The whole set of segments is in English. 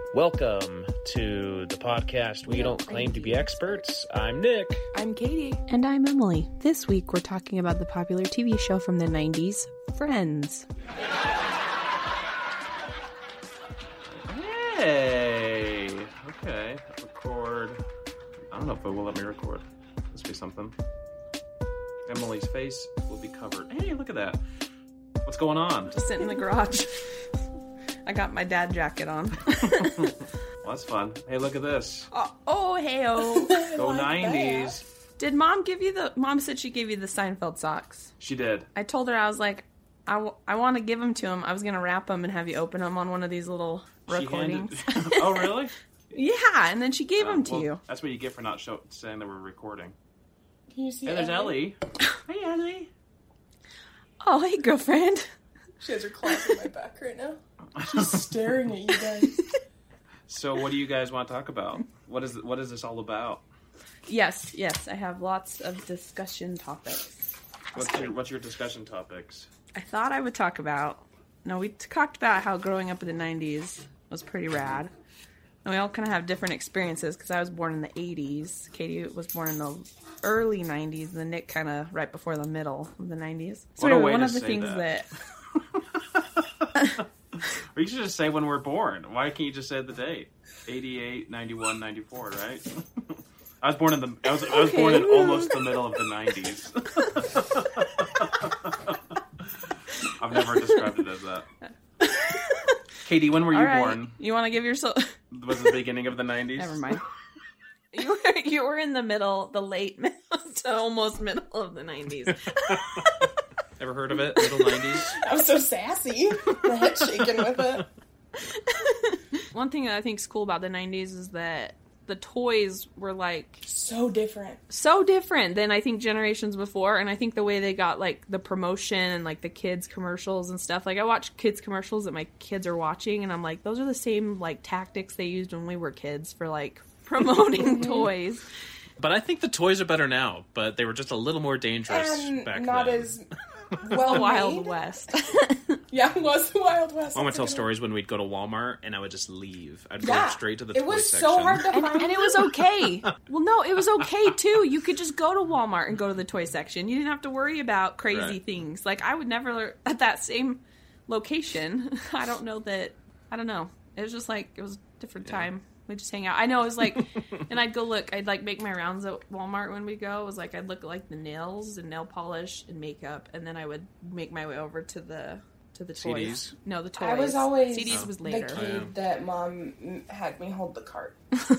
Welcome to the podcast. We don't claim to be experts. I'm Nick. I'm Katie. And I'm Emily. This week we're talking about the popular TV show from the 90s, Friends. Hey! Okay. Record. I don't know if it will let me record. This will be something. Emily's face will be covered. Hey, look at that. What's going on? Just sitting in the garage. I got my dad jacket on. Well, that's fun. Hey, look at this. Hey-oh. Go 90s. Did Mom give you Mom said she gave you the Seinfeld socks. She did. I told her, I was like, I want to give them to him. I was going to wrap them and have you open them on one of these little recordings. Oh, really? Yeah, and then she gave them to you. That's what you get for not saying that we're recording. Can you see Hey, there's Ellie. Hey, Ellie. Oh, hey, girlfriend. She has her claws in my back right now. She's staring at you guys. So what do you guys want to talk about? What is this all about? Yes, I have lots of discussion topics. What's your discussion topics? I thought I would talk about... No, we talked about how growing up in the 90s was pretty rad. And we all kind of have different experiences, because I was born in the 80s. Katie was born in the early 90s, and then Nick kind of right before the middle of the 90s. So What a way one to of the say things that. Or you should just say when we're born. Why can't you just say the date? 88, 91, 94, right? I was born in almost the middle of the 90s. I've never described it as that. Katie, when were you born? You want to give yourself... Was it the beginning of the 90s? Never mind. You were in the middle, the late middle to almost middle of the 90s. Ever heard of it? Middle 90s? I was so sassy. My head shaking with it. One thing that I think is cool about the 90s is that the toys were like... So different than I think generations before. And I think the way they got like the promotion and like the kids commercials and stuff. Like I watch kids commercials that my kids are watching and I'm like, those are the same like tactics they used when we were kids for like promoting toys. But I think the toys are better now, but they were just a little more dangerous and back not then. as well Wild made. West. Yeah, it was the Wild West. I would tell stories when we'd go to Walmart and I would just leave. I'd go straight to the it toy was section. so hard to find. And it was okay. Well, no, it was okay too. You could just go to Walmart and go to the toy section. You didn't have to worry about crazy things. Like I would never at that same location. I don't know. It was just like it was a different time. We just hang out. I know it was like, and I'd go look. I'd like make my rounds at Walmart when we go. It was like I'd look at like the nails and nail polish and makeup, and then I would make my way over to the toys. CDs? No, the toys. I was always CDs was later. the kid that Mom had me hold the cart.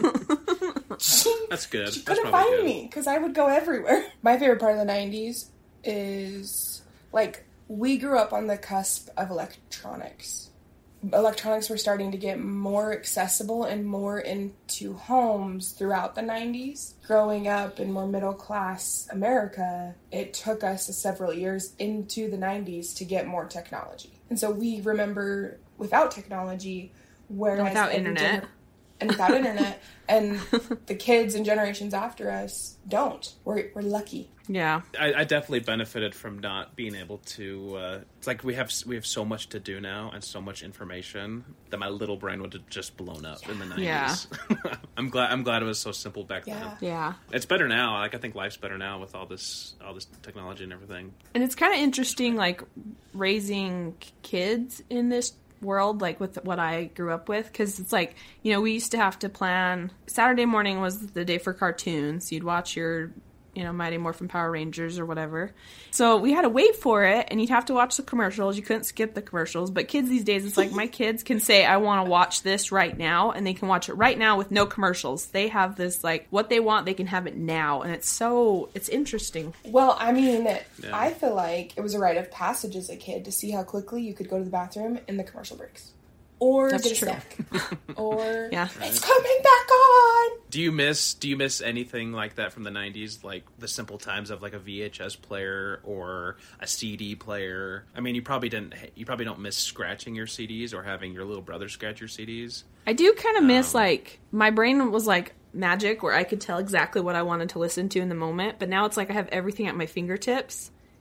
That's good. She That's couldn't probably find good. me because I would go everywhere. My favorite part of the 90s is, like, we grew up on the cusp of electronics. Electronics were starting to get more accessible and more into homes throughout the 90s. Growing up in more middle-class America, it took us several years into the 90s to get more technology. And so we remember without technology, whereas... Without internet. And without internet, and the kids and generations after us don't. We're lucky. Yeah. I definitely benefited from not being able to. It's like we have so much to do now and so much information that my little brain would have just blown up in the 90s. Yeah. I'm glad it was so simple back then. Yeah. It's better now. Like I think life's better now with all this technology and everything. And it's kind of interesting, like, raising kids in this world, like, with what I grew up with, because it's like, you know, we used to have to plan. Saturday morning was the day for cartoons. You'd watch your, you know, Mighty Morphin Power Rangers or whatever. So we had to wait for it, and you'd have to watch the commercials. You couldn't skip the commercials. But kids these days, it's like my kids can say, I want to watch this right now, and they can watch it right now with no commercials. They have this, like, what they want, they can have it now. And it's interesting. Well, I mean, I feel like it was a rite of passage as a kid to see how quickly you could go to the bathroom in the commercial breaks. Or That's get a true. snack. Or Yeah. it's coming back on! Do you miss anything like that from the 90s? Like the simple times of like a VHS player or a CD player? I mean, you probably don't miss scratching your CDs or having your little brother scratch your CDs. I do kind of miss, like, my brain was like magic where I could tell exactly what I wanted to listen to in the moment, but now it's like I have everything at my fingertips.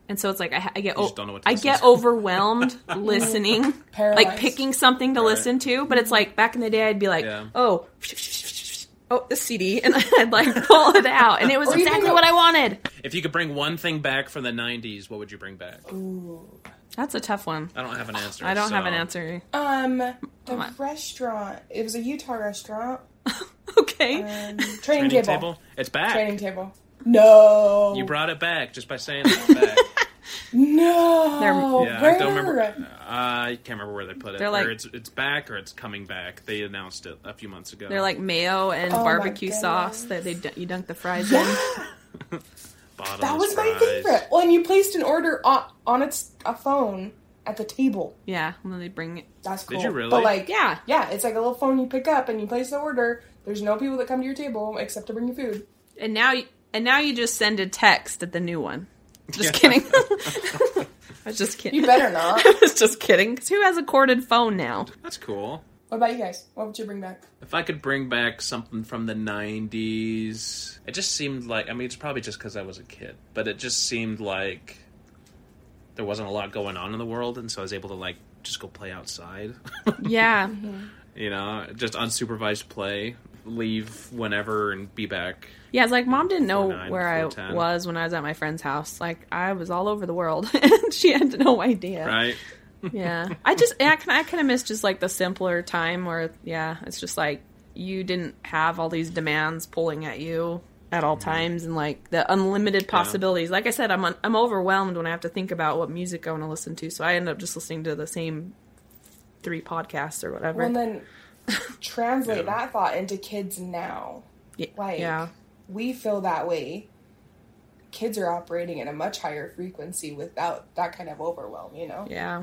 And so it's like I get just don't know what to I listen get to. overwhelmed listening, Paralyzed. like picking something to listen to. But it's like back in the day, I'd be like, Yeah. oh, the CD, and I'd like pull it out, and it was Or even exactly go- what I wanted. If you could bring one thing back from the 90s, what would you bring back? That's a tough one. I don't have an answer. I don't have an so- answer. The restaurant. It was a Utah restaurant. Okay. Training Training table. table? It's back. Training table. No. You brought it back just by saying it's back. No. Yeah, Where? I don't remember. I can't remember where they put it. They're like- Or it's back or it's coming back. They announced it a few months ago. They're like mayo and Oh my barbecue goodness. sauce that you dunk the fries in. Bottomless That was my fries. favorite. Well, and you placed an order on a phone at the table. Yeah, and then they bring it. That's cool. Did you really? But like, Yeah. it's like a little phone you pick up and you place the order. There's no people that come to your table except to bring you food. And now you just send a text at the new one. Just kidding. I was just kidding. You better not. I was just kidding. 'Cause who has a corded phone now? That's cool. What about you guys? What would you bring back? If I could bring back something from the 90s, it just seemed like, I mean, it's probably just because I was a kid, but it just seemed like there wasn't a lot going on in the world, and so I was able to, like, just go play outside. Yeah. You know, just unsupervised play, leave whenever and be back. Yeah, it's like Mom didn't know 4'9", where I 4'10". was when I was at my friend's house. Like, I was all over the world, and she had no idea. Right? Yeah. I kind of miss just, like, the simpler time where, yeah, it's just, like, you didn't have all these demands pulling at you at all times and, like, the unlimited possibilities. Like I said, I'm overwhelmed when I have to think about what music I want to listen to, so I end up just listening to the same 3 podcasts or whatever. Well, and then translate that thought into kids now. Like, yeah. we feel that way. Kids are operating at a much higher frequency without that kind of overwhelm, you know? Yeah.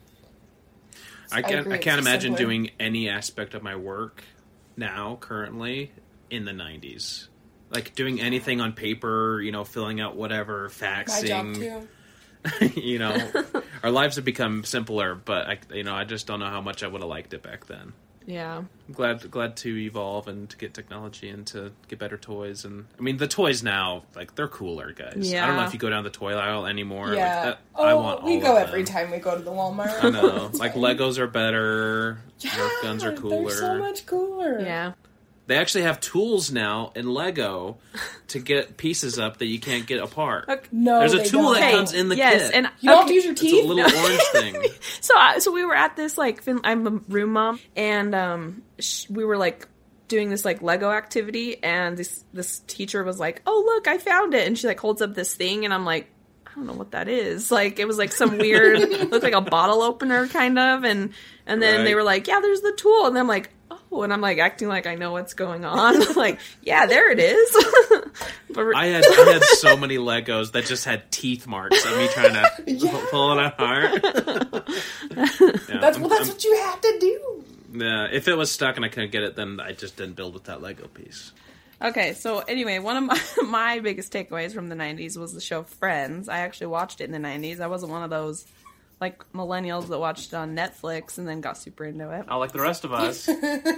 I agree, can't it's imagine simpler. doing any aspect of my work now, currently, in the 90s. Like, doing anything on paper, you know, filling out whatever, My job faxing. too. You know, our lives have become simpler, but I just don't know how much I would have liked it back then. Yeah. I'm glad to evolve and to get technology and to get better toys. And I mean, the toys now, like, they're cooler, guys. I don't know Yeah. if you go down the toy aisle anymore. Yeah. Like that, I want we all go of every them. time we go to the Walmart. I know. It's Like, fine. Legos are better. Nerf guns are cooler. They're so much cooler. Yeah. They actually have tools now in Lego to get pieces up that you can't get apart. No, There's a they tool don't. that comes in the yes, kit. and You don't have okay, to use your It's teeth. a little orange thing. So we were at this like I'm a room mom, and we were like doing this like Lego activity, and this teacher was like, "Oh look, I found it," and she like holds up this thing, and I'm like, I don't know what that is. Like, it was like some weird, looked like a bottle opener kind of, and then they Right. were like, "Yeah, there's the tool," and I'm like, "Oh," and I'm like acting like I know what's going on. Like, yeah, there it is. But I had so many Legos that just had teeth marks of me trying to pull it apart. Yeah, That's what you have to do. yeah, if it was stuck and I couldn't get it, then I just didn't build with that Lego piece. Okay, so anyway, one of my biggest takeaways from the 90s was the show Friends. I actually watched it in the 90s. I wasn't one of those, like, millennials that watched it on Netflix and then got super into it. Not like the rest of us.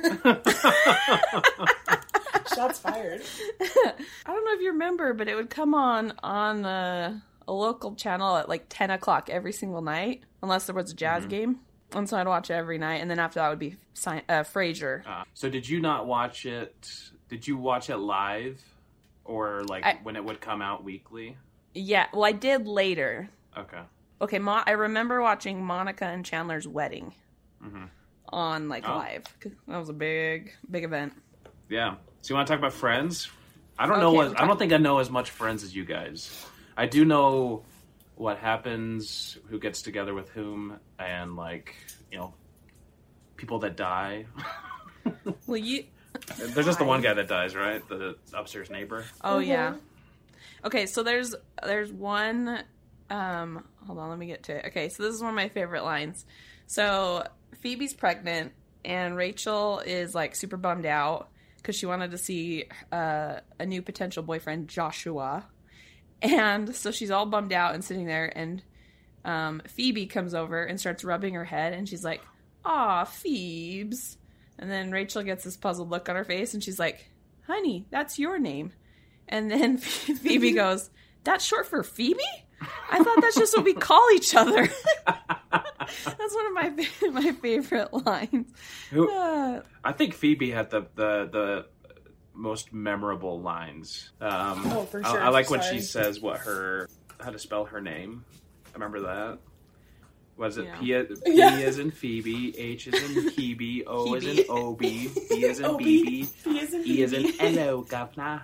Shots fired. I don't know if you remember, but it would come on a local channel at, like, 10 o'clock every single night, unless there was a jazz game. And so I'd watch it every night, and then after that would be Frasier. So did you not watch it? Did you watch it live, or like when it would come out weekly? Yeah, well, I did later. Okay. Okay, I remember watching Monica and Chandler's wedding on, like, live. 'Cause that was a big, big event. Yeah. So you want to talk about Friends? I don't Okay, know. I don't think I know as much Friends as you guys. I do know what happens, who gets together with whom, and like, you know, people that die. Well, There's just the one guy that dies, right? The upstairs neighbor. Oh yeah. Okay, so there's one. Hold on, let me get to it. Okay, so this is one of my favorite lines. So Phoebe's pregnant, and Rachel is like super bummed out because she wanted to see a new potential boyfriend, Joshua, and so she's all bummed out and sitting there, and Phoebe comes over and starts rubbing her head, and she's like, "Aw, Phoebes." And then Rachel gets this puzzled look on her face, and she's like, "Honey, that's your name." And then Phoebe goes, "That's short for Phoebe?" I thought that's just what we call each other. That's one of my favorite lines. I think Phoebe had the most memorable lines. For sure. I like when she says how to spell her name. I remember that. Was it P as in Phoebe, H as in Hebe, O as in Obi, B as in BB, E as in hello, governor.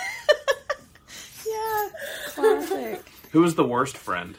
Yeah, classic. Who was the worst friend?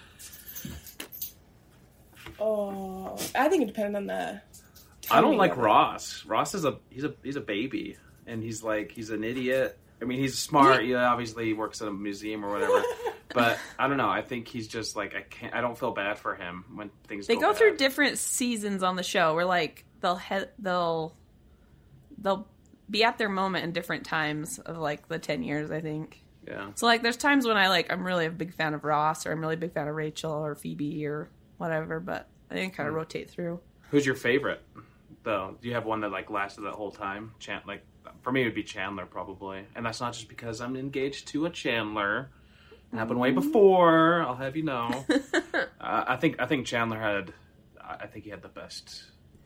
Oh, I think it depended on the. I don't like Ross. Ross is he's a baby, and he's an idiot. I mean, he's smart. Obviously he works at a museum or whatever. But I don't know. I think he's just like I don't feel bad for him when things. They go bad. through different seasons on the show where like they'll be at their moment in different times of like the 10 years, I think. Yeah. So like there's times when I'm really a big fan of Ross, or I'm really a big fan of Rachel or Phoebe or whatever, but I think kind of rotate through. Who's your favorite though? Do you have one that like lasted that whole time? For me it would be Chandler probably. And that's not just because I'm engaged to a Chandler. It happened way before, I'll have you know. I think Chandler had he had the best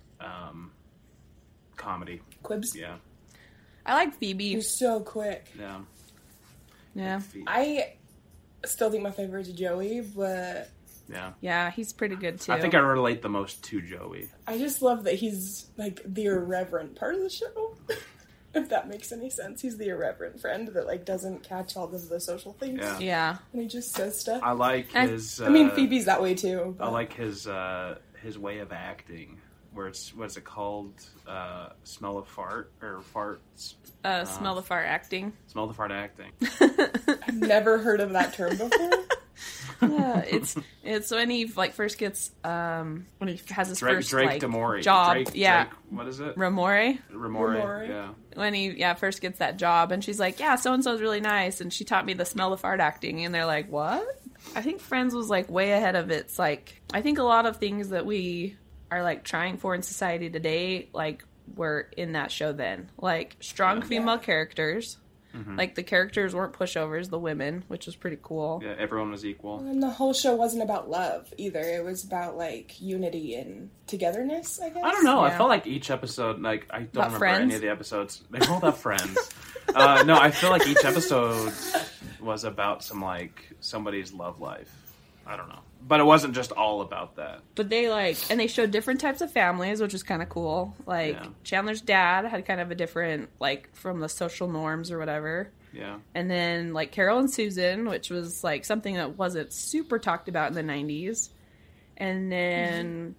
comedy. Quibs? Yeah. I like Phoebe. You're so quick. Yeah. Yeah. I still think my favorite is Joey, but Yeah. Yeah, he's pretty good too. I think I relate the most to Joey. I just love that he's like the irreverent part of the show. If that makes any sense. He's the irreverent friend that like doesn't catch all of the social things. Yeah. Yeah. And he just says stuff. I like his I mean, Phoebe's that way too. I like his way of acting, where what's it called? Smell of fart or farts? Smell the fart acting. Smell the fart acting. I've never heard of that term before. Yeah, it's when he like first gets when he has his first Drake like Demore. job. Drake, What is it? Ramore. Ramore. Yeah. When he first gets that job, and she's like, yeah, so and so's really nice, and she taught me the smell the fart acting, and they're like, what? I think Friends was like way ahead of its like. I think a lot of things that we are like trying for in society today, like were in that show then, like strong female characters. Mm-hmm. Like the characters weren't pushovers, the women, which was pretty cool. Yeah, everyone was equal. And the whole show wasn't about love either. It was about like unity and togetherness, I guess. I don't know. Yeah. I felt like each episode, like I don't About remember Friends? any of the episodes. They were all about Friends. No, I feel like each episode was about some like somebody's love life. I don't know, but it wasn't just all about that. But they showed different types of families, which was kind of cool. Like Chandler's dad had kind of a different, like from the social norms or whatever. Yeah. And then like Carol and Susan, which was like something that wasn't super talked about in the 90s. And then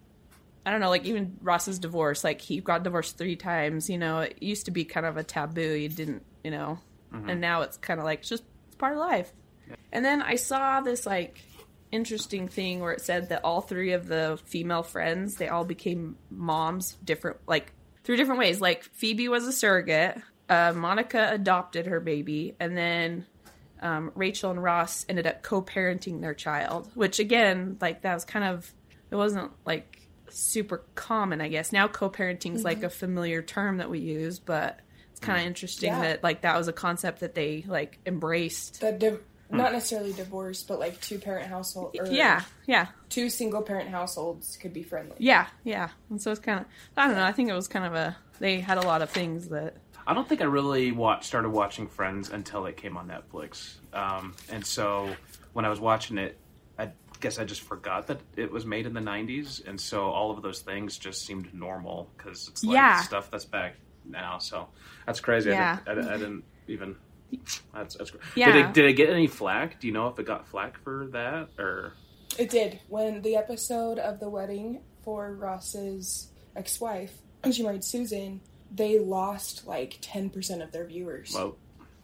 I don't know, like even Ross's divorce, like he got divorced 3 times, you know, it used to be kind of a taboo. You didn't, you know, and now it's kind of like, it's part of life. Yeah. And then I saw this like interesting thing where it said that all 3 of the female friends, they all became moms through different ways. Like Phoebe was a surrogate, Monica adopted her baby, and then Rachel and Ross ended up co-parenting their child, which again, like that was kind of, it wasn't like super common, I guess. Now co-parenting is like a familiar term that we use, but it's kind of interesting that like that was a concept that they like embraced. Not necessarily divorce, but like 2-parent household. Or Yeah. 2 single-parent households could be friendly. Yeah. And so it's kind of, I don't know, I think it was kind of they had a lot of things that... I don't think I really started watching Friends until it came on Netflix. And so when I was watching it, I guess I just forgot that it was made in the 90s. And so all of those things just seemed normal because it's like stuff that's back now. So that's crazy. Yeah. I didn't even... That's great. Yeah. Did it get any flack? Do you know if it got flack for that or? It did. When the episode of the wedding for Ross's ex-wife, when she married Susan, they lost like 10% of their viewers. Well,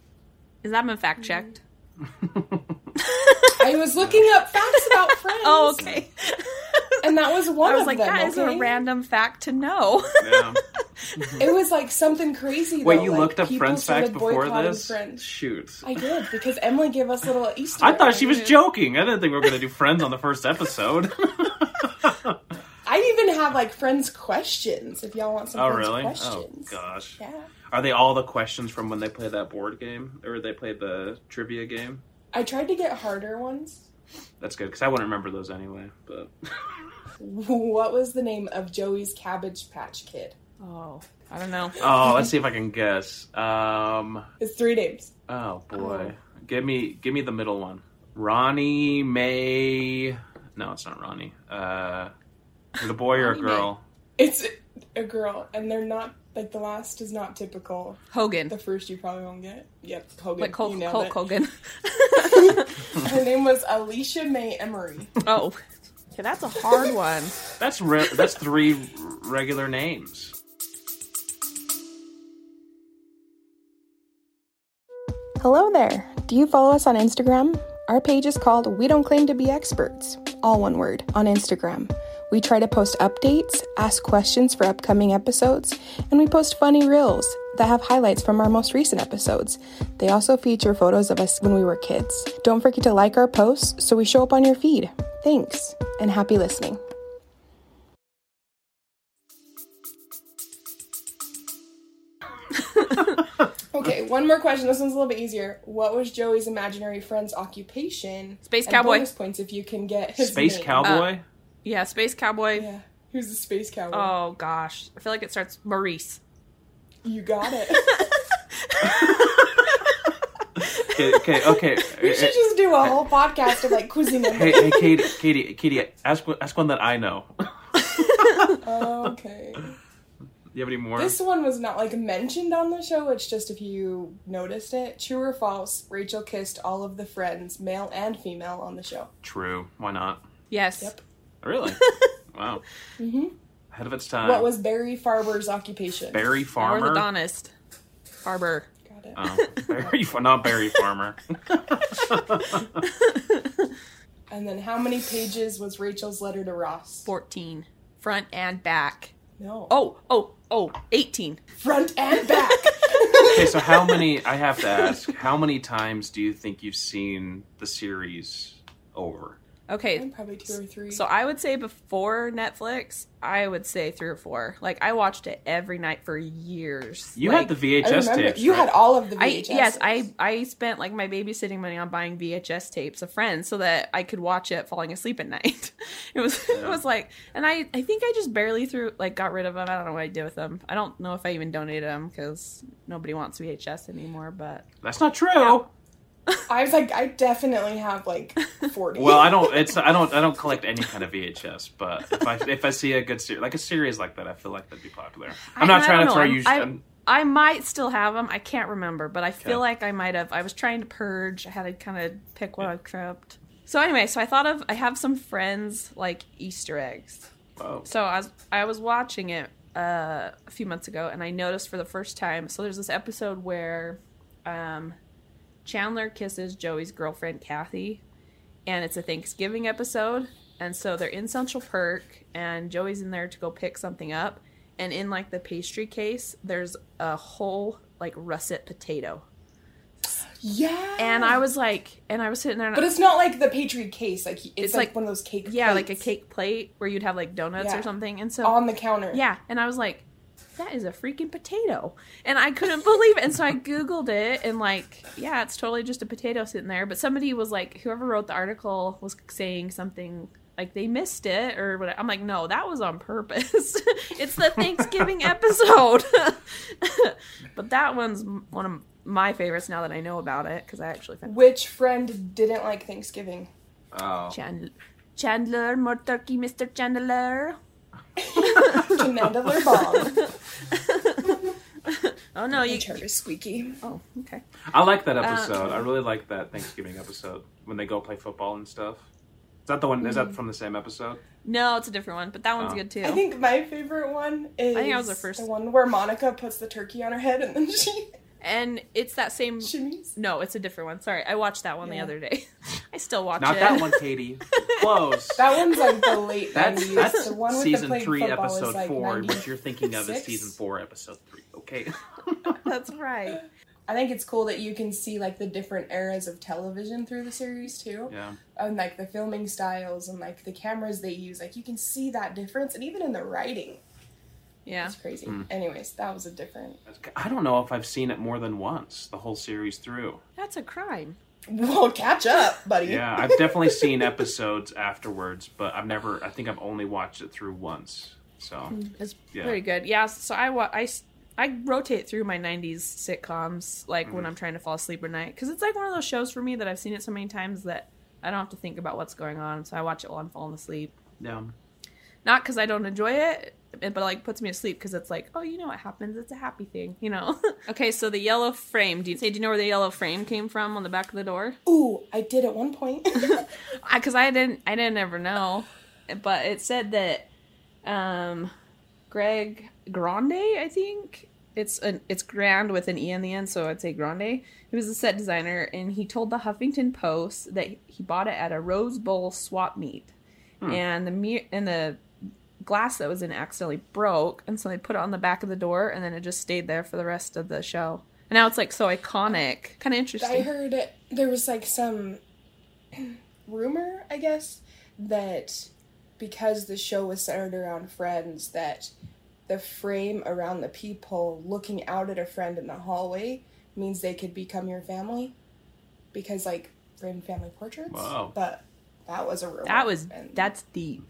Is that been fact checked? I was looking up facts about Friends. Oh, okay. And that was one I was of like, them. that is a random fact to know. yeah. It was like something crazy. Wait, though. you like, looked up people Friends facts started before boycotting this? Friends. Shoot. I did, because Emily gave us little Easter I thought eggs. she was joking. I didn't think we were going to do Friends on the first episode. I even have like Friends questions if y'all want some Friends really? questions. Oh, gosh. Yeah. Are they all the questions from when they play that board game? Or they played the trivia game? I tried to get harder ones. That's good, because I wouldn't remember those anyway, but... What was the name of Joey's Cabbage Patch Kid? Oh, I don't know. Oh, let's see if I can guess. It's 3 names. Oh, boy. Give me the middle one. Ronnie, May... No, it's not Ronnie. Is it a boy or a Ronnie girl? It's a girl, and they're not, like, the last is not typical. Hogan. The first you probably won't get. Yep, Hogan. Like Hulk, You nailed Hulk it. Hogan. Her name was Alicia May Emery. Oh. Okay, that's a hard one. That's 3 regular names. Hello there. Do you follow us on Instagram? Our page is called We Don't Claim to Be Experts, all one word, on Instagram. We try to post updates, ask questions for upcoming episodes, and we post funny reels that have highlights from our most recent episodes. They also feature photos of us when we were kids. Don't forget to like our posts so we show up on your feed. Thanks, and happy listening. Okay, one more question. This one's a little bit easier. What was Joey's imaginary friend's occupation? Space And cowboy. bonus points if you can get his Space name. Cowboy? Yeah, Space Cowboy. Yeah, who's the space cowboy? Oh, gosh. I feel like it starts Maurice. You got it. Okay. We should just do a whole podcast of like quizzing him. Hey, Katie, ask one that I know. Okay. You have any more? This one was not like mentioned on the show. It's just if you noticed it. True or false? Rachel kissed all of the friends, male and female, on the show. True. Why not? Yes. Yep. Really? Wow. Ahead of its time. What was Barry Farber's occupation? Barry Farmer? Orthodontist. Barber. Got it. Oh, not Barry Farmer. And then how many pages was Rachel's letter to Ross? 14. Front and back. No. Oh, 18. Front and back. Okay, so I have to ask, how many times do you think you've seen the series over? Okay, Probably 2 or 3. so I would say before Netflix, I would say 3 or 4. Like, I watched it every night for years. You like, had the I VHS remember tapes, you right? had all of the VHS. I spent like my babysitting money on buying VHS tapes of Friends so that I could watch it falling asleep at night. It was like, and I think I just barely got rid of them. I don't know what I did with them. I don't know if I even donated them because nobody wants VHS anymore. But That's not true. I was like, I definitely have like 40. Well, I don't collect any kind of VHS, but if I see a good series, like a series like that, I feel like that'd be popular. I'm not trying to throw you. I might still have them. I can't remember, but I feel like I might have. I was trying to purge. I had to kind of pick what I kept. So anyway, I have some Friends like Easter eggs. Oh. So I was watching it a few months ago, and I noticed for the first time. So there's this episode where Chandler kisses Joey's girlfriend Kathy, and it's a Thanksgiving episode. And so they're in Central Perk, and Joey's in there to go pick something up. And in like the pastry case, there's a whole like russet potato. Yeah. And I was sitting there, and But it's not like the Patriot case. Like it's like one of those cake. Yeah, plates like a cake plate where you'd have like donuts or something. And so on the counter. Yeah, and I was like, that is a freaking potato. And I couldn't believe it. And so I Googled it, and like, yeah, it's totally just a potato sitting there. But somebody was like, whoever wrote the article was saying something like they missed it or whatever. I'm like, no, that was on purpose. It's the Thanksgiving episode. But that one's one of my favorites now that I know about it, because I actually found. Which friend didn't like Thanksgiving? Oh. Chandler, more turkey, Mr. Chandler. Chandler Bomb. Oh no, you Your turn is squeaky. Oh, okay. I like that episode. I really like that Thanksgiving episode when they go play football and stuff. Is that the one? Is that from the same episode? No, it's a different one, but that one's good too. I think my favorite one is I think that was the first one where Monica puts the turkey on her head and then and it's that same. shimmies. No, it's a different one. Sorry, I watched that one the other day. I still watch Not it. that one, Katie. Close. That one's like the late That's 90s. The one with season the 3, football episode is like 4. What you're thinking of is 96? season 4, episode 3. Okay. That's right. I think it's cool that you can see like the different eras of television through the series too. Yeah. And like the filming styles and like the cameras they use. Like you can see that difference, and even in the writing. Yeah. It's crazy. Anyways, that was a different. I don't know if I've seen it more than once, the whole series through. That's a crime. Well, catch up, buddy. Yeah, I've definitely seen episodes afterwards, but I think I've only watched it through once. So It's Yeah. pretty good. Yeah, so I rotate through my 90s sitcoms, like, when I'm trying to fall asleep at night. Because it's, like, one of those shows for me that I've seen it so many times that I don't have to think about what's going on. So I watch it while I'm falling asleep. yeah. Not because I don't enjoy it, but, like, puts me to sleep because it's like, oh, you know what happens. It's a happy thing, you know? Okay, so the yellow frame. Do you know where the yellow frame came from on the back of the door? Ooh, I did at one point. Because I didn't ever know. But it said that Greg Grande, I think. It's Grand with an E on the end, so I'd say Grande. He was a set designer, and he told the Huffington Post that he bought it at a Rose Bowl swap meet. And the glass that was in it accidentally broke, and so they put it on the back of the door, and then it just stayed there for the rest of the show. And now it's like so iconic. Kind of interesting. I heard there was like some rumor, I guess, that because the show was centered around friends, that the frame around the peephole looking out at a friend in the hallway means they could become your family. Because, like, framed family portraits. Wow. But that was a rumor. That's deep.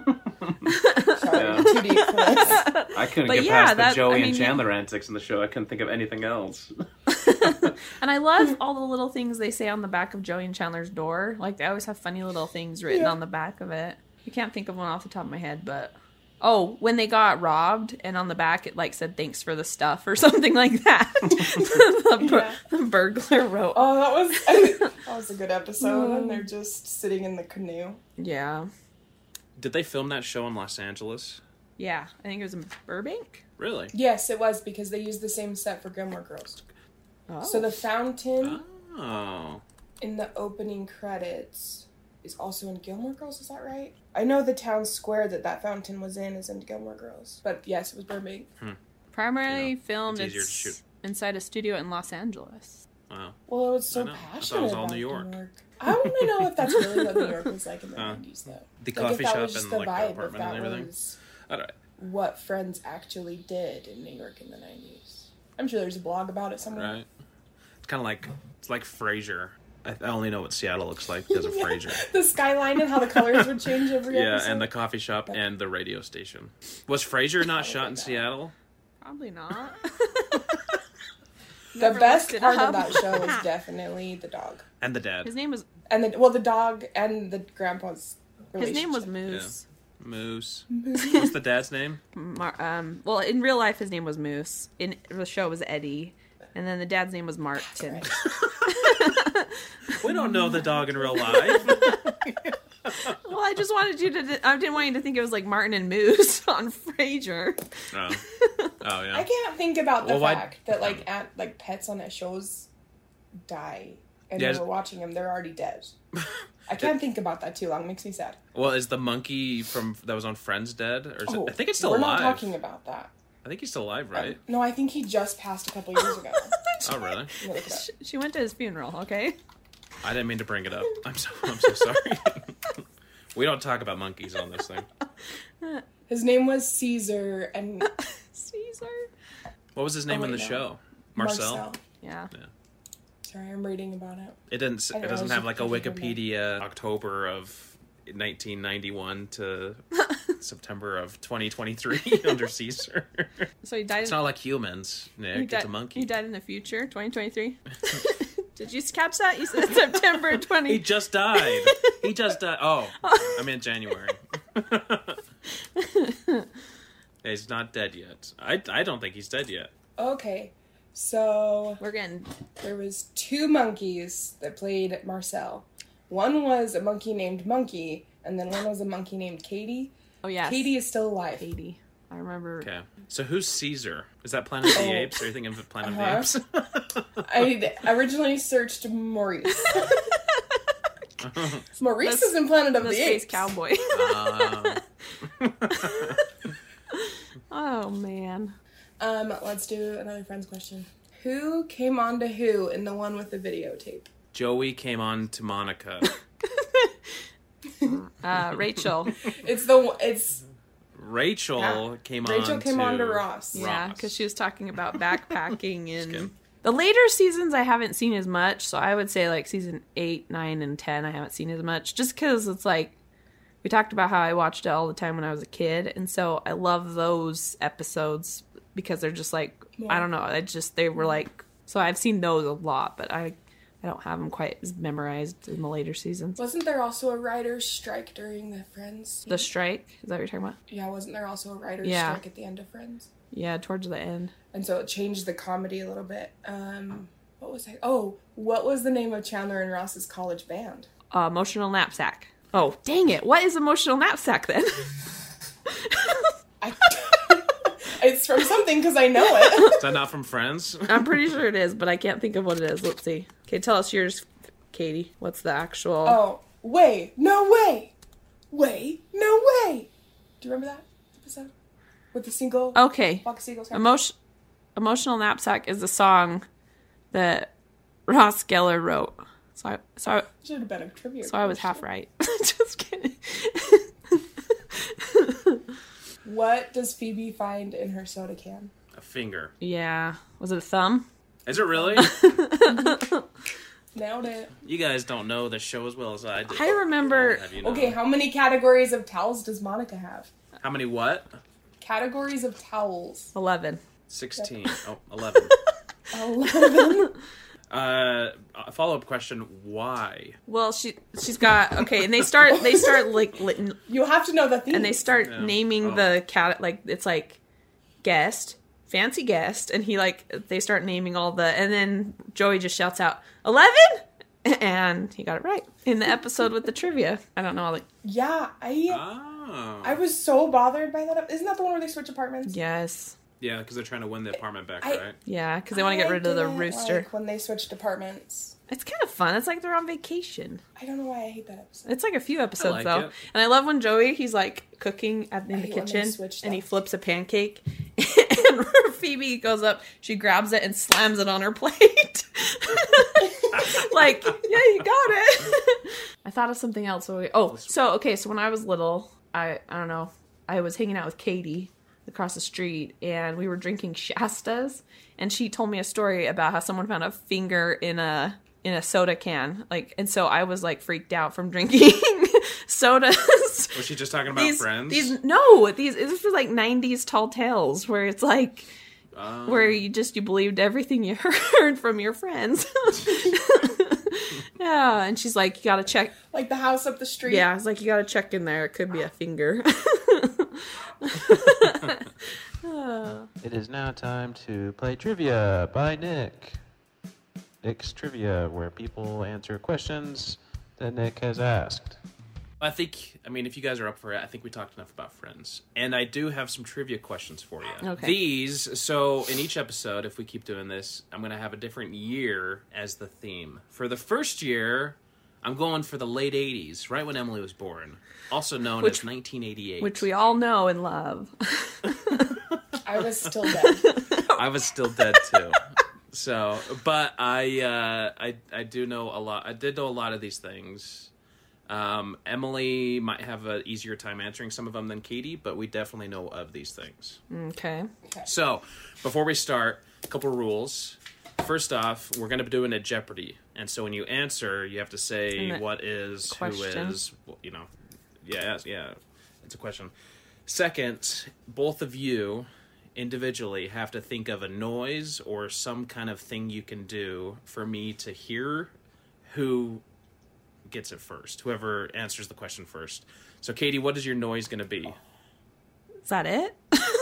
Sorry, Yeah. too deep for this. I couldn't But get yeah, past the that- Joey I and mean, Chandler antics in the show. I couldn't think of anything else. And I love all the little things they say on the back of Joey and Chandler's door. Like, they always have funny little things written on the back of it. I can't think of one off the top of my head, but... Oh, when they got robbed, and on the back it, like, said, thanks for the stuff, or something like that. The burglar wrote. Oh, that was a good episode, and they're just sitting in the canoe. Yeah. Did they film that show in Los Angeles? Yeah, I think it was in Burbank. Really? Yes, it was, because they used the same set for Gilmore Girls. Oh. So the fountain Oh. in the opening credits is also in Gilmore Girls, is that right? I know the town square that fountain was in is in Gilmore Girls. But yes, it was Burbank. Primarily filmed it's easier to shoot. inside a studio in Los Angeles. Wow. Well, I was I so know. I thought passionate it was all about New York. I want to know if that's really what New York was like in the 90s, though. The Like, coffee if that shop was just and the like the vibe, if apartment that and everything. was I don't. what Friends actually did in New York in the 90s. I'm sure there's a blog about it somewhere. Right. It's kind of like Frasier. I only know what Seattle looks like because of Frasier. The skyline and how the colors would change every Yeah, episode. and the coffee shop and the radio station. Was Frasier not shot in not. Seattle? Probably not. The Never best looked it part up. of that show is definitely the dog. And the dad. His name was The dog and the grandpa's relationship. his name was Moose. Moose. What's the dad's name? Well, in real life, his name was Moose. In the show, it was Eddie, and then the dad's name was Martin. Right. We don't know the dog in real life. Well, I just wanted you to. I didn't want you to think it was like Martin and Moose on Frasier. Oh, oh yeah. I can't think about the Well, why- fact that like pets on shows die and Yeah, when we're watching them, they're already dead. I can't think about that too long. It makes me sad. Well, is the monkey that was on Friends dead? Or is it, I think it's still we're alive. not talking about that. I think he's still alive, right? No, I think he just passed a couple years ago. Oh, really? Let me look it up. She went to his funeral. Okay. I didn't mean to bring it up. I'm so sorry. We don't talk about monkeys on this thing. His name was Caesar, and Caesar. What was his name in the wait, no. show? Marcel. Marcel. Yeah. Sorry, I'm reading about it. It didn't. I know, It doesn't I was have like a just thinking Wikipedia October of 1991 to September of 2023 under Caesar. So he died. It's not like humans, Nick. It's a monkey. He died in the future, 2023. Did you catch that? You said September 20. He just died. He just died. Oh, I meant January. He's not dead yet. I don't think he's dead yet. Okay, so We're getting. there was two monkeys that played Marcel. One was a monkey named Monkey, and then one was a monkey named Katie. Oh yeah. Katie is still alive. Katie. I remember. Okay. So who's Caesar? Is that Planet of the Apes? Are you thinking of Planet of the Apes? I originally searched Maurice. Maurice is in Planet of The the Space Apes. Cowboy. Oh man. Let's do another Friends question. Who came on to who in the one with the videotape? Joey came on to Monica. Rachel. Rachel Yeah. came Rachel on came to on to Ross. Yeah, Ross. because she was talking about backpacking in kidding. The later seasons I haven't seen as much, so I would say like season 8, 9, and 10 I haven't seen as much, just because it's like, we talked about how I watched it all the time when I was a kid, and so I love those episodes because they're just like, I don't know, they were like, so I've seen those a lot, but I don't have them quite as memorized in the later seasons. Wasn't there also a writer's strike during the Friends season? The strike? Is that what you're talking about? Yeah, wasn't there also a writer's Yeah. strike at the end of Friends? Yeah, towards the end. And so it changed the comedy a little bit. What was I? Oh, what was the name of Chandler and Ross's college band? Emotional Knapsack. Oh, dang it. What is Emotional Knapsack then? It's from something because I know it. Is that not from Friends? I'm pretty sure it is, but I can't think of what it is. Let's see. Okay, tell us yours, Katie. What's the actual... Oh, way, no way. Way, no way. Do you remember that episode? With the single? Okay. Flock of Seagulls. Emotional Knapsack is the song that Ross Geller wrote. So Should have been a trivia. I was half right. Just kidding. What does Phoebe find in her soda can? A finger. Yeah. Was it a thumb? Is it really? Nailed it. You guys don't know the show as well as I do. I remember... Have you know? Okay, how many categories of towels does Monica have? How many what? Categories of towels. 11. 16. Oh, 11. 11. A follow-up question, why? Well, she's got... Okay, and they start like... You have to know the theme. And they start naming the cat, like, it's like, guest, fancy guest, and they start naming all the, and then Joey just shouts out, 11? And he got it right. In the episode with the trivia. I don't know, like... Yeah, Oh. I was so bothered by that. Isn't that the one where they switch apartments? Yes. Yeah, because they're trying to win the apartment back, right? Yeah, because they want to get rid of the didn't rooster. like when they switched apartments. It's kind of fun. It's like they're on vacation. I don't know why I hate that episode. It's like a few episodes, like though. it. And I love when Joey, he's like cooking in I the hate when they kitchen, switch and he stuff. flips a pancake, and Phoebe goes up, she grabs it and slams it on her plate. Like, yeah, you got it. I thought of something else. So when I was little, I don't know, I was hanging out with Katie across the street, and we were drinking Shastas, and she told me a story about how someone found a finger in a soda can, like, and so I was like freaked out from drinking sodas. Was she just talking about Friends? This was like 90s tall tales where it's like where you believed everything you heard from your friends. Yeah, and she's like, you gotta check, Like the house up the street. yeah, it's like, you gotta check in there, it could be a finger. It is now time to play Trivia by Nick. Nick's Trivia, where people answer questions that Nick has asked. I mean, if you guys are up for it, I think we talked enough about Friends. And I do have some trivia questions for you. Okay. So in each episode, if we keep doing this, I'm going to have a different year as the theme. For the first year, I'm going for the late 80s, right when Emily was born. Also known as 1988. Which we all know and love. I was still dead. I was still dead, too. So, but I do know a lot. I did know a lot of these things. Emily might have an easier time answering some of them than Katie, but we definitely know of these things. Okay. So, before we start, a couple rules. First off, we're going to be doing a Jeopardy. And so when you answer, you have to say what is, question. who is, you know. Yeah, it's a question. Second, both of you individually have to think of a noise or some kind of thing you can do for me to hear who gets it first, whoever answers the question first. So, Katie, what is your noise going to be? Is that it?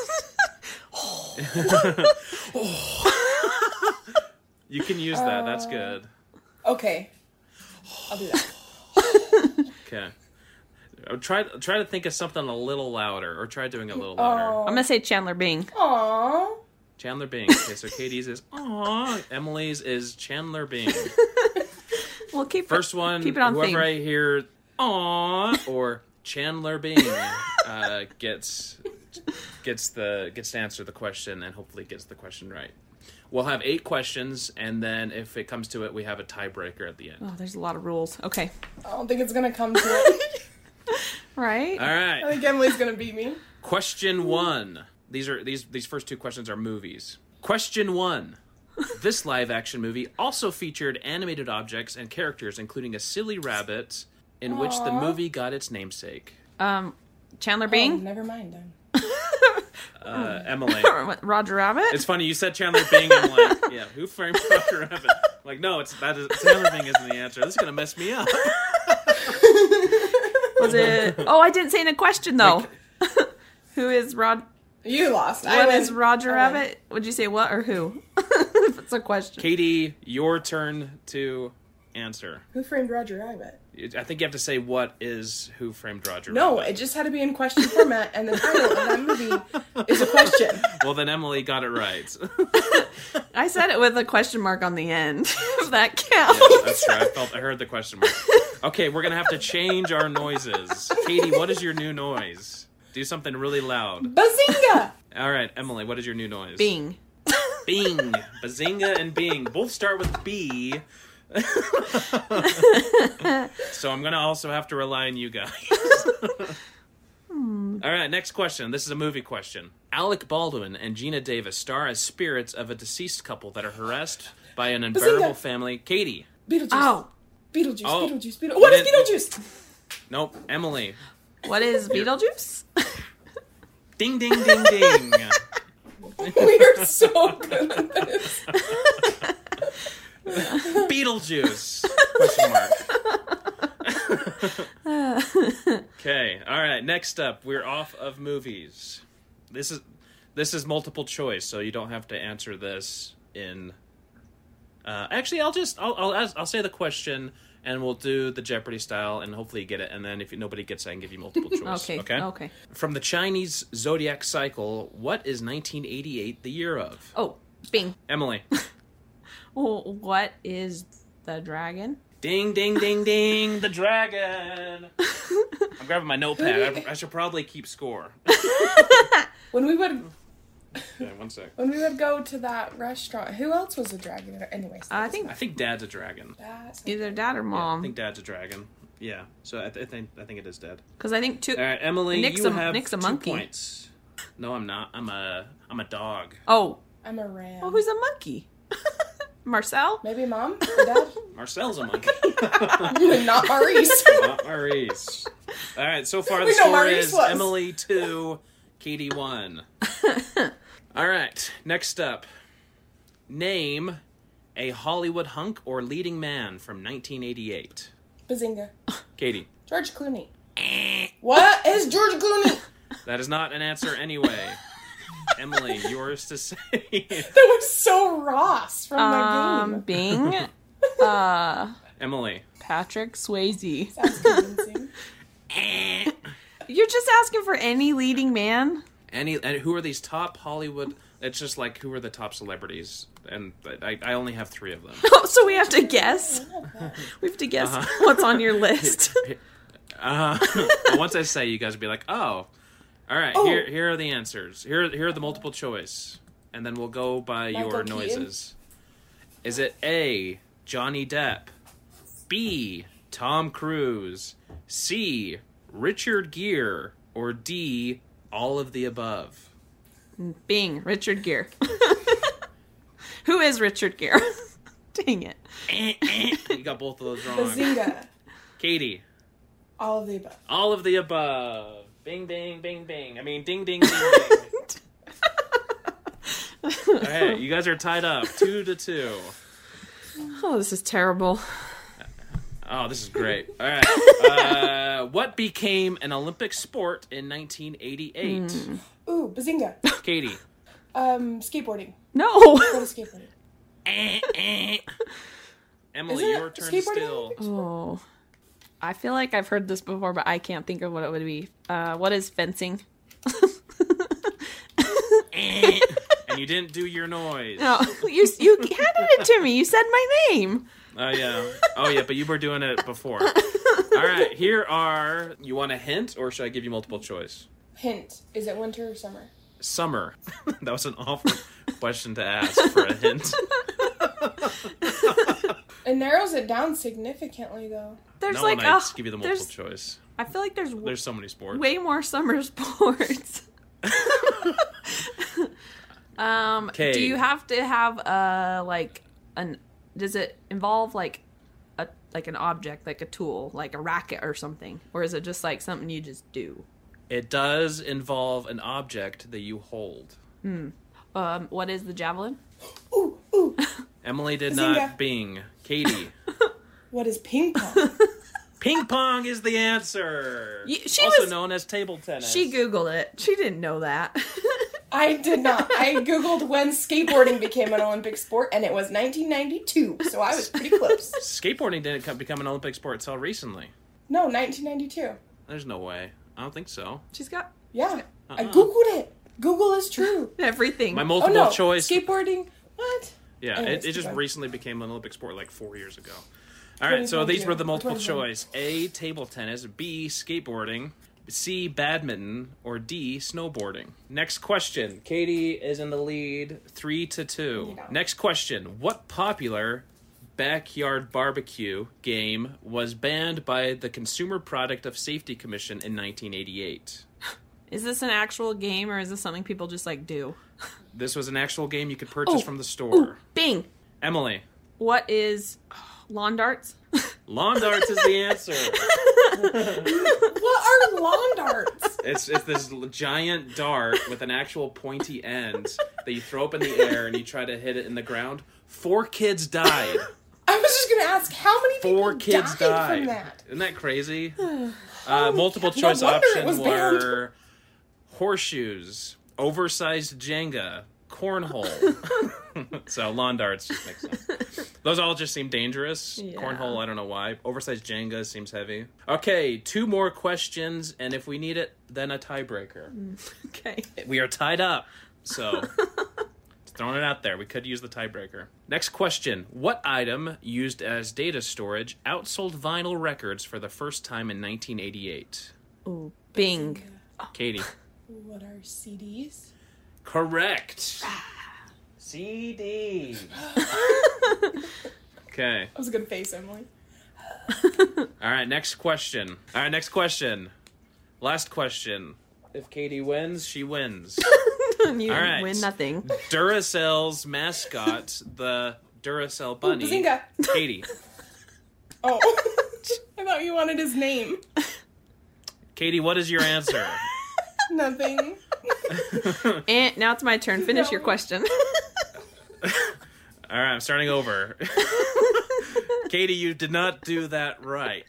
You can use that. That's good. Okay. I'll do that. Okay. Try to think of something a little louder, or try doing it a little louder. I'm gonna say Chandler Bing. Aww. Chandler Bing. Okay, so Katie's is aww. Emily's is Chandler Bing. Well, keep First one, keep it on whoever theme. I hear aww or Chandler Bing gets to answer the question and hopefully gets the question right. We'll have 8 questions, and then if it comes to it, we have a tiebreaker at the end. Oh, there's a lot of rules. Okay. I don't think it's gonna come to it. Right? All right. I think Emily's gonna beat me. Question 1. These first 2 questions are movies. Question 1. This live-action movie also featured animated objects and characters, including a silly rabbit, in which the movie got its namesake. Chandler Oh, Bing? never mind then. Emily. Roger Rabbit? It's funny, you said Chandler Bing, I'm like, yeah, Who Framed Roger Rabbit? Like, no, Chandler Bing isn't the answer. This is going to mess me up. Was it... Oh, I didn't say in a question, though. Who is You lost. What is Roger Rabbit? Would you say what or who? If it's a question. Katie, your turn to answer. Who Framed Roger Rabbit? I think you have to say what is Who Framed Roger No, Rabbit. it just had to be in question format, and the title of that movie is a question. Well, then Emily got it right. I said it with a question mark on the end. If that counts. Yeah, that's true. I heard the question mark. Okay, we're gonna have to change our noises. Katie, what is your new noise? Do something really loud. Bazinga! All right, Emily, what is your new noise? Bing. Bing. Bazinga and Bing both start with B. So I'm gonna also have to rely on you guys. All right, next question. This is a movie question. Alec Baldwin and Gina Davis star as spirits of a deceased couple that are harassed by an unbearable family. Katie. Beetlejuice. Oh. Beetlejuice. Oh. Beetlejuice. What is Beetlejuice? Nope. Emily. What is Beetlejuice? Ding, ding, ding, ding. We are so good at this. Beetlejuice? Question mark. Okay. All right. Next up, we're off of movies. This is multiple choice, so you don't have to answer this in. Actually, I'll say the question, and we'll do the Jeopardy style, and hopefully you get it. And then if nobody gets it, I can give you multiple choice. Okay. From the Chinese zodiac cycle, what is 1988 the year of? Oh, Bing. Emily. Well, what is the dragon? Ding, ding, ding, ding, the dragon. I'm grabbing my notepad. I should probably keep score. When we would Yeah, 1 sec. when we would go to that restaurant, who else was a dragon? Anyways, I think I think Dad's a dragon. that's either dad or Yeah, I mom. think Dad's a dragon. Yeah, so I think it is Dad. Because I think two. All right, Emily, Nick's you a- have Nick's a 2 monkey. points. No, I'm not. I'm a dog. Oh, I'm a ram. well, who's a monkey? Marcel? Maybe mom or dad? Marcel's a monkey. Not Maurice. Not Maurice. All right, so far the We know score Maurice is was. Emily 2, Katie 1. All right, next up. Name a Hollywood hunk or leading man from 1988. Bazinga. Katie. George Clooney. What is George Clooney? That is not an answer anyway. Emily, yours to say. That was so Ross from the game. Bing. Emily. Patrick Swayze. Sounds convincing. You're just asking for any leading man? And who are these top Hollywood? It's just like who are the top celebrities, and I only have 3 of them. Oh, so we have to guess. We have to guess what's on your list. Well, once I say, you guys will be like, oh, all right. Oh. Here are the answers. Here are the multiple choice, and then we'll go by Michael your Keaton? noises. Is it A, Johnny Depp, B, Tom Cruise, C, Richard Gere, or D, all of the above? Bing. Richard Gere. Who is Richard Gere? Dang it. You got both of those wrong. Bazinga. Katie. All of the above. All of the above. Bing, bing, bing, bing. I mean, ding, ding, ding, ding. All right, you guys are tied up 2-2. Oh, this is terrible. Oh, this is great. All right. What became an Olympic sport in 1988? Ooh, Bazinga. Katie. Skateboarding. No. What is skateboarding? Emily, Isn't it your turn skateboarding still. Olympics? Oh. I feel like I've heard this before, but I can't think of what it would be. What is fencing? And you didn't do your noise. No, you handed it to me. You said my name. Oh, yeah. Oh, yeah, but you were doing it before. All right, here are... You want a hint, or should I give you multiple choice? Hint. Is it winter or summer? Summer. That was an awful question to ask for a hint. It narrows it down significantly, though. There's No like one likes to give you the multiple choice. I feel like There's so many sports. way more summer sports. Okay. Do you have to have does it involve like an object, like a tool, like a racket or something? Or is it just like something you just do? It does involve an object that you hold. What is the javelin? Ooh, ooh. Emily did Bazinga. not Bing. Katie. What is ping pong? Ping pong is the answer. She also was- known as table tennis. She Googled it. She didn't know that. I did not. I googled when skateboarding became an Olympic sport, and it was 1992, so I was pretty close. Skateboarding didn't become an Olympic sport until recently. No, 1992. There's no way. I don't think so. She's got Yeah, I googled it. Google is true. everything. My Oh multiple no, choice. skateboarding. What? Yeah, Anyways, it just keep going. recently became an Olympic sport like 4 years ago. All right, so these were the multiple 2022. choice. A, table tennis. B, skateboarding. C, badminton. Or D, snowboarding. Next question. Katie is in the lead 3-2. Yeah. Next question. What popular backyard barbecue game was banned by the Consumer Product of Safety Commission in 1988? Is this an actual game or is this something people just like do? This was an actual game you could purchase Oh, from the store. Bing. Emily. What is lawn darts? Lawn darts is the answer. What are lawn darts? It's this giant dart with an actual pointy end that you throw up in the air and you try to hit it in the ground. 4 kids died. I was just gonna ask how many people 4 kids died. from that. Isn't that crazy? Multiple no choice wonder it options was banned. were horseshoes, oversized Jenga, cornhole. So lawn darts just makes sense. Those all just seem dangerous. Yeah. Cornhole, I don't know why. Oversized Jenga seems heavy. Okay, 2 more questions, and if we need it, then a tiebreaker. Okay. We are tied up, so just throwing it out there. We could use the tiebreaker. Next question. What item used as data storage outsold vinyl records for the first time in 1988? Ooh, Bing. Katie. What are CDs? Correct. CD. Okay. That was a good face, Emily. All right, next question. Last question. If Katie wins, she wins. You All right. win nothing. Duracell's mascot, the Duracell bunny. Bazinga. Katie. Oh, I thought you wanted his name. Katie, what is your answer? Nothing. And now it's my turn. Finish your question. All right, I'm starting over. Katie, you did not do that right.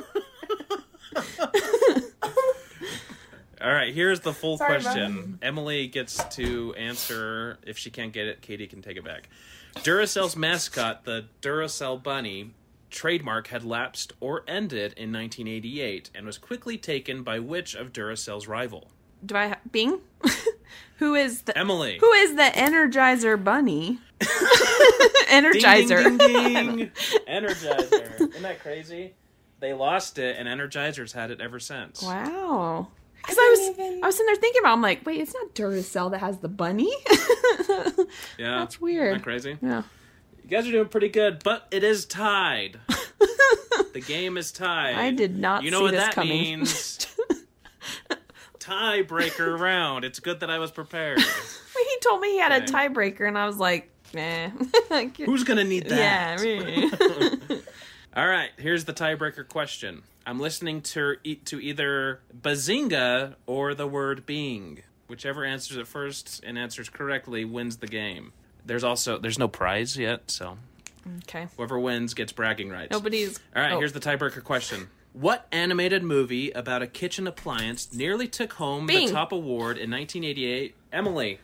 All right, here's the full Sorry, question. Emily gets to answer. If she can't get it, Katie can take it back. Duracell's mascot, the Duracell bunny, trademark had lapsed or ended in 1988 and was quickly taken by which of Duracell's rival? Do I Bing? Who is the Emily. Who is the Energizer bunny? Energizer. Ding, ding, ding, ding. Energizer. Isn't that crazy? They lost it, and Energizer's had it ever since. Wow. Because didn't I even- was sitting there thinking about. I'm like, wait, it's not Duracell that has the bunny. Yeah, That's weird. Isn't that crazy? Yeah. You guys are doing pretty good, but it is tied. The game is tied. I did not You know see what this that coming. means? Tiebreaker round. It's good that I was prepared. He told me he had a Okay. tiebreaker, and I was like, nah. Who's gonna need that? Yeah, me. All right, here's the tiebreaker question. I'm listening to either Bazinga or the word Bing. Whichever answers it first and answers correctly wins the game. There's no prize yet, so Okay. whoever wins gets bragging rights. Nobody's. All right, oh. here's the tiebreaker question. What animated movie about a kitchen appliance nearly took home Bing. the top award in 1988? Emily,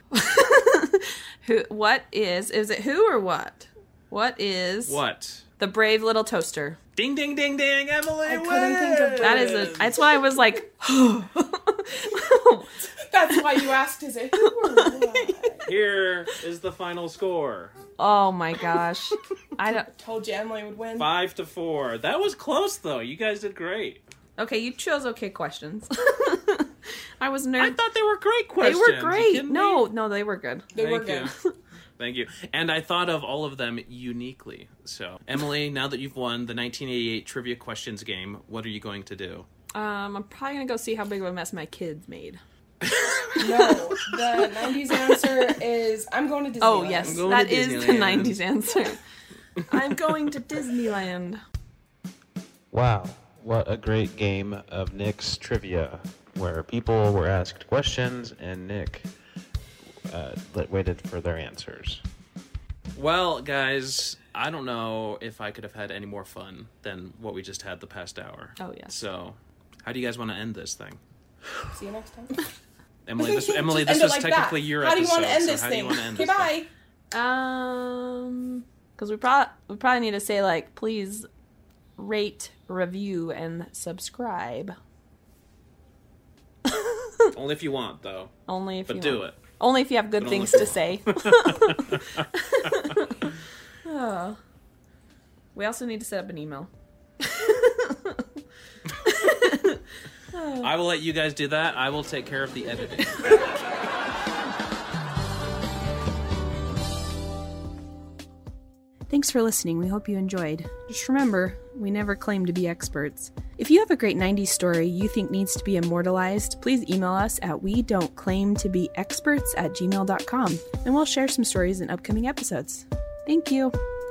What is it who or what? What is what? the brave little toaster? Ding, ding, ding, ding, Emily I couldn't think of That is that's why I was like, That's why you asked, is it who or what? Here is the final score. oh my gosh. I don't. Told you Emily would win. 5-4. That was close, though. You guys did great. Okay, you chose okay questions. I was I nervous. thought they were great They questions. were You great. kidding me? No, they were good. They were Thank good. you. Thank you. And I thought of all of them uniquely. So, Emily, now that you've won the 1988 Trivia Questions game, what are you going to do? I'm probably gonna go see how big of a mess my kids made. No, the 90s answer is I'm going to Disneyland. Oh, yes. I'm going That to is the Disneyland. 90s answer. I'm going to Disneyland. Wow, what a great game of Nick's Trivia, where people were asked questions and Nick waited for their answers. Well, guys, I don't know if I could have had any more fun than what we just had the past hour. Oh, yes. So, how do you guys want to end this thing? See you next time. Emily, this Just was end it like technically that. your How do you episode. want to end so this how do thing? you want to end Okay, this bye. thing? Because we probably need to say, like, please rate, review, and subscribe. Only if you want, though. Only if But you do want. it. Only if you have good But only things if to you say. Oh. We also need to set up an email. I will let you guys do that. I will take care of the editing. Thanks for listening. We hope you enjoyed. Just remember, we never claim to be experts. If you have a great 90s story you think needs to be immortalized, please email us at wedon'tclaimtobeexperts@gmail.com, and we'll share some stories in upcoming episodes. Thank you.